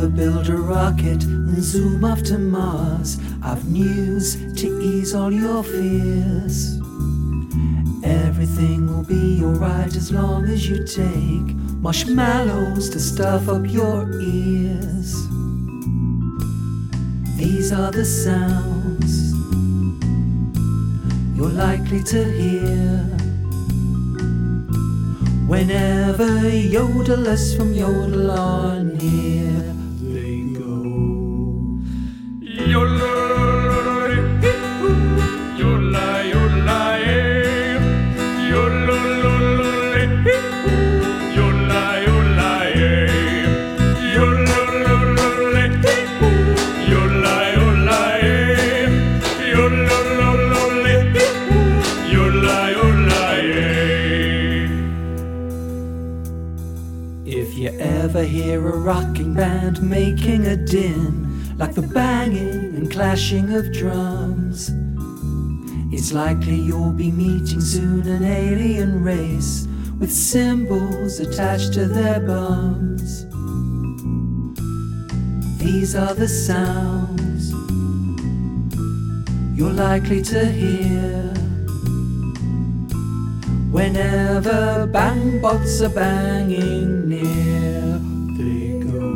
ever build a rocket and zoom off to Mars, I've news to ease all your fears. Everything will be alright as long as you take marshmallows to stuff up your ears. These are the sounds you're likely to hear whenever yodelers from Yodel are near. They go Yodelay, yodelay, yodelay, yodelay, yodelay, yodelay, yodelay, yodelay, yodelay, yodelay. If you ever hear a rocking band making a din, like the banging and clashing of drums, it's likely you'll be meeting soon an alien race with symbols attached to their bums. These are the sounds you're likely to hear whenever bangbots are banging near. They go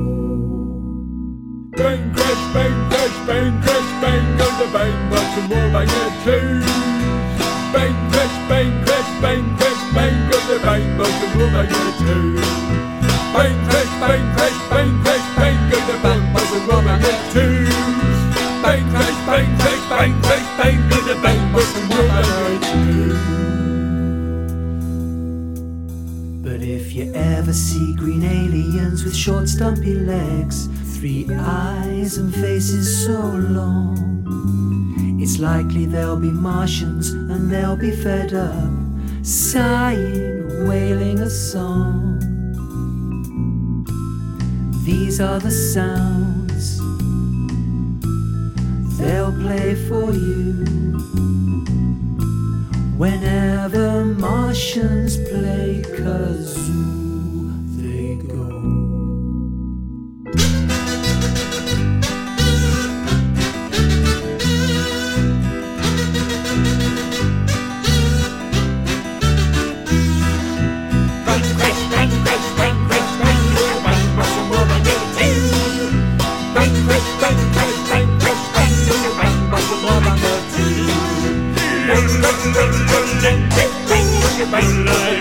Bang, crash, bang, crash, bang, crash, bang, go to bang, but some more bang at two. Bang, crash, bang, crash, bang, crash, bang, go to bang, but some more bang at two. Bang, crash, bang, crash, bang, crash, bang, go to bang, but some more bang at two. Bang, crash, bang, crash, bang, crash, bang, go to bang, but some more bang at two. But if you ever see green aliens with short stumpy legs, 3 eyes and faces so long, it's likely they'll be Martians and they'll be fed up, sighing, wailing a song. These are the sounds they'll play for you whenever Martians play kazoo. They go Bang, crash, bang, crash, bang, crash, bang, go to bang, but some more bang at two. Bang, crash, bang, crash, bang, crash, bang, go to bang, but some more bang at two. Bang, bang, bang, bang, bang, bang, bang, bang, bang, bang,